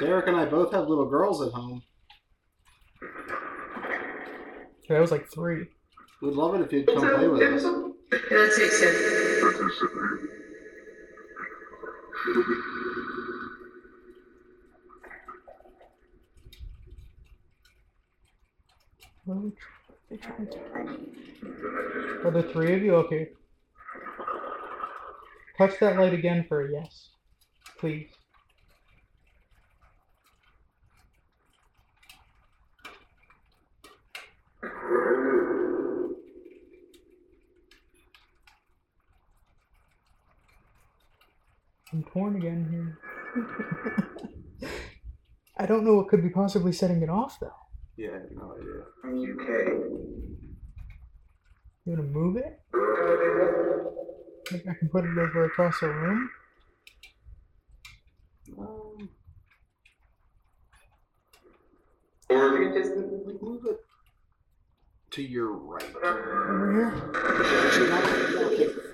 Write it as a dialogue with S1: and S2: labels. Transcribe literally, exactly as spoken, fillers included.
S1: Derek and I both have little girls at home.
S2: That was like three.
S1: We'd love it if you'd come play with us.
S3: That takes it.
S2: What are we trying to do? Are there three of you? Okay. Touch that light again for a yes. Please. I'm torn again here. I don't know what could be possibly setting it off, though.
S1: Yeah, I have no idea.
S3: U K.
S2: You want to move it? Think I can put it over across the room?
S1: Um,
S3: Or you just
S1: move it to your right.
S2: Over here?
S1: Actually, not, not,